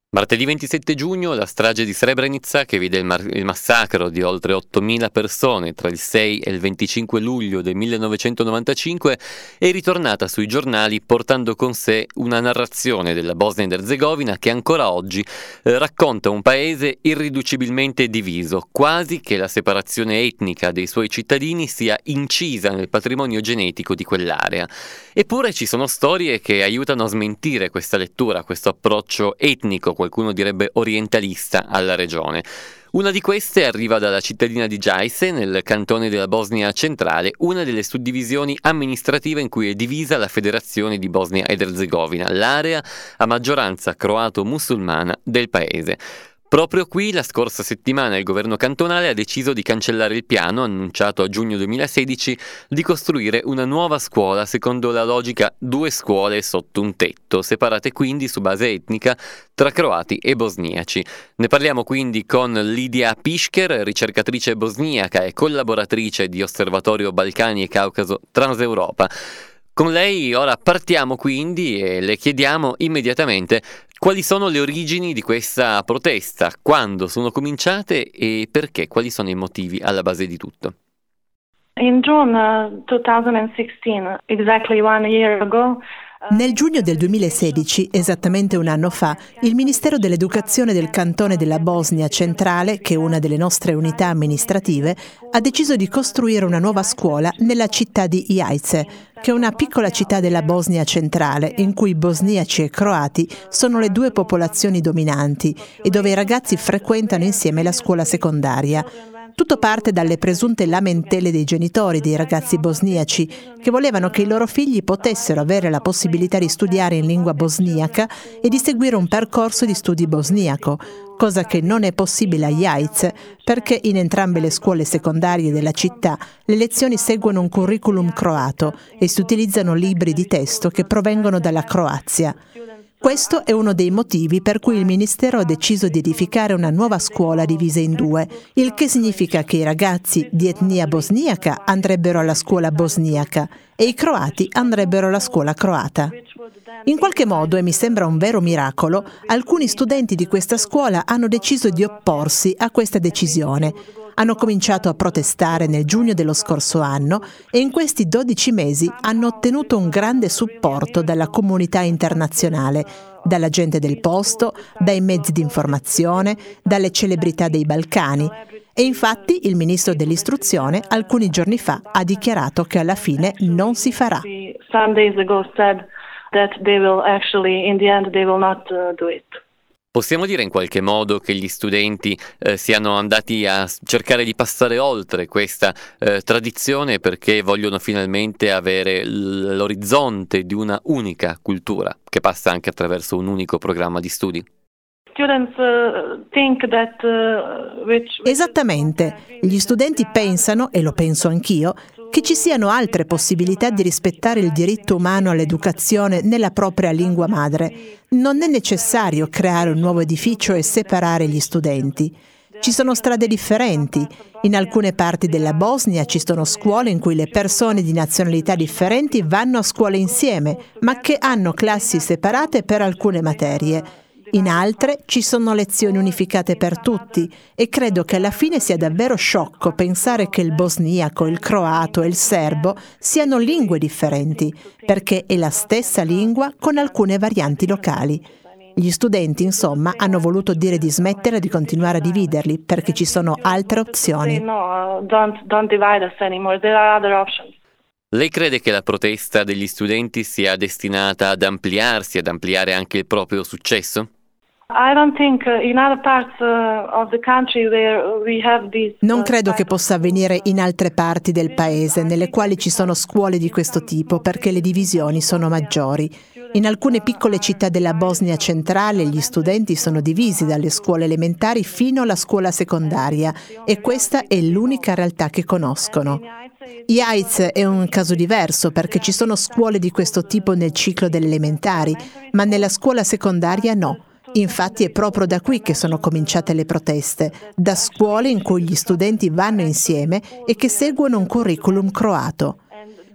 Martedì 27 giugno la strage di Srebrenica, che vide il massacro di oltre 8.000 persone tra il 6 e il 25 luglio del 1995, è ritornata sui giornali portando con sé una narrazione della Bosnia ed Erzegovina che ancora oggi racconta un paese irriducibilmente diviso, quasi che la separazione etnica dei suoi cittadini sia incisa nel patrimonio genetico di quell'area. Eppure ci sono storie che aiutano a smentire questa lettura, questo approccio etnico, qualcuno direbbe orientalista, alla regione. Una di queste arriva dalla cittadina di Jajce, nel cantone della Bosnia centrale, una delle suddivisioni amministrative in cui è divisa la Federazione di Bosnia ed Erzegovina, l'area a maggioranza croato-musulmana del paese. Proprio qui, la scorsa settimana, il governo cantonale ha deciso di cancellare il piano, annunciato a giugno 2016, di costruire una nuova scuola secondo la logica due scuole sotto un tetto, separate quindi su base etnica tra croati e bosniaci. Ne parliamo quindi con Lidia Pišker, ricercatrice bosniaca e collaboratrice di Osservatorio Balcani e Caucaso Transeuropa. Con lei ora partiamo quindi e le chiediamo immediatamente quali sono le origini di questa protesta, quando sono cominciate e perché, quali sono i motivi alla base di tutto. In June 2016, exactly 1 year ago, nel giugno del 2016, esattamente un anno fa, il Ministero dell'Educazione del Cantone della Bosnia Centrale, che è una delle nostre unità amministrative, ha deciso di costruire una nuova scuola nella città di Jajce, che è una piccola città della Bosnia Centrale, in cui bosniaci e croati sono le due popolazioni dominanti e dove i ragazzi frequentano insieme la scuola secondaria. Tutto parte dalle presunte lamentele dei genitori dei ragazzi bosniaci che volevano che i loro figli potessero avere la possibilità di studiare in lingua bosniaca e di seguire un percorso di studi bosniaco, cosa che non è possibile a Jajce perché in entrambe le scuole secondarie della città le lezioni seguono un curriculum croato e si utilizzano libri di testo che provengono dalla Croazia. Questo è uno dei motivi per cui il Ministero ha deciso di edificare una nuova scuola divisa in due, il che significa che i ragazzi di etnia bosniaca andrebbero alla scuola bosniaca e i croati andrebbero alla scuola croata. In qualche modo, e mi sembra un vero miracolo, alcuni studenti di questa scuola hanno deciso di opporsi a questa decisione. Hanno cominciato a protestare nel giugno dello scorso anno e in questi 12 mesi hanno ottenuto un grande supporto dalla comunità internazionale, dalla gente del posto, dai mezzi di informazione, dalle celebrità dei Balcani. E infatti il ministro dell'istruzione alcuni giorni fa ha dichiarato che alla fine non si farà. Some days ago said that they will actually, in the end, they will not do it. Possiamo dire in qualche modo che gli studenti siano andati a cercare di passare oltre questa tradizione perché vogliono finalmente avere l'orizzonte di una unica cultura che passa anche attraverso un unico programma di studi? Esattamente. Gli studenti pensano, e lo penso anch'io, che ci siano altre possibilità di rispettare il diritto umano all'educazione nella propria lingua madre. Non è necessario creare un nuovo edificio e separare gli studenti. Ci sono strade differenti. In alcune parti della Bosnia ci sono scuole in cui le persone di nazionalità differenti vanno a scuola insieme, ma che hanno classi separate per alcune materie. In altre ci sono lezioni unificate per tutti e credo che alla fine sia davvero sciocco pensare che il bosniaco, il croato e il serbo siano lingue differenti, perché è la stessa lingua con alcune varianti locali. Gli studenti, insomma, hanno voluto dire di smettere di continuare a dividerli perché ci sono altre opzioni. Don't divide us anymore. There are other options. Lei crede che la protesta degli studenti sia destinata ad ampliarsi, ad ampliare anche il proprio successo? Non credo che possa avvenire in altre parti del paese nelle quali ci sono scuole di questo tipo perché le divisioni sono maggiori. In alcune piccole città della Bosnia centrale gli studenti sono divisi dalle scuole elementari fino alla scuola secondaria e questa è l'unica realtà che conoscono. Jajce è un caso diverso perché ci sono scuole di questo tipo nel ciclo delle elementari, ma nella scuola secondaria no. Infatti è proprio da qui che sono cominciate le proteste, da scuole in cui gli studenti vanno insieme e che seguono un curriculum croato.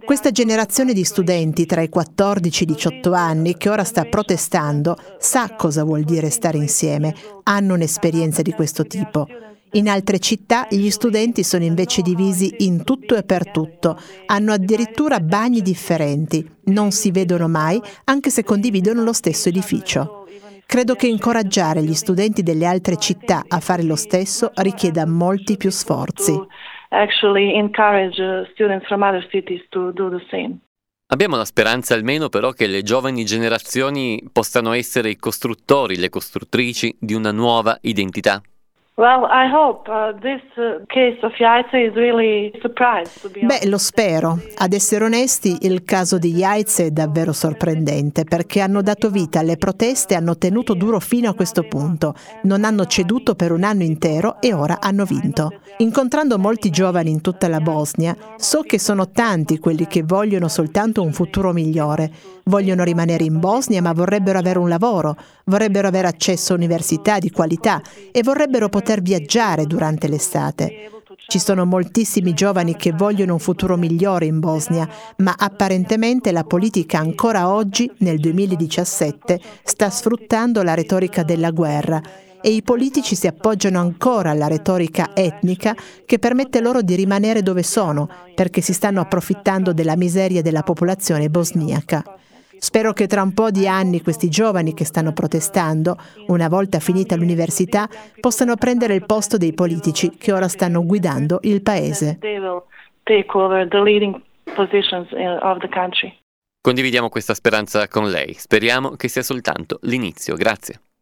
Questa generazione di studenti tra i 14 e i 18 anni che ora sta protestando sa cosa vuol dire stare insieme, hanno un'esperienza di questo tipo. In altre città gli studenti sono invece divisi in tutto e per tutto, hanno addirittura bagni differenti, non si vedono mai anche se condividono lo stesso edificio. Credo che incoraggiare gli studenti delle altre città a fare lo stesso richieda molti più sforzi. Actually encourage students from other cities to do the same. Abbiamo la speranza almeno però che le giovani generazioni possano essere i costruttori, le costruttrici di una nuova identità. Well, I hope this case of Jajce is really a surprise, to be honest. Beh, lo spero. Ad essere onesti, il caso di Jajce è davvero sorprendente perché hanno dato vita alle proteste e hanno tenuto duro fino a questo punto. Non hanno ceduto per un anno intero e ora hanno vinto. Incontrando molti giovani in tutta la Bosnia, so che sono tanti quelli che vogliono soltanto un futuro migliore. Vogliono rimanere in Bosnia ma vorrebbero avere un lavoro, vorrebbero avere accesso a università di qualità e vorrebbero poter viaggiare durante l'estate. Ci sono moltissimi giovani che vogliono un futuro migliore in Bosnia, ma apparentemente la politica ancora oggi, nel 2017, sta sfruttando la retorica della guerra e i politici si appoggiano ancora alla retorica etnica che permette loro di rimanere dove sono, perché si stanno approfittando della miseria della popolazione bosniaca. Spero che tra un po' di anni questi giovani che stanno protestando, una volta finita l'università, possano prendere il posto dei politici che ora stanno guidando il paese. They will take over the leading positions of the country. Condividiamo questa speranza con lei. Speriamo che sia soltanto l'inizio. Grazie.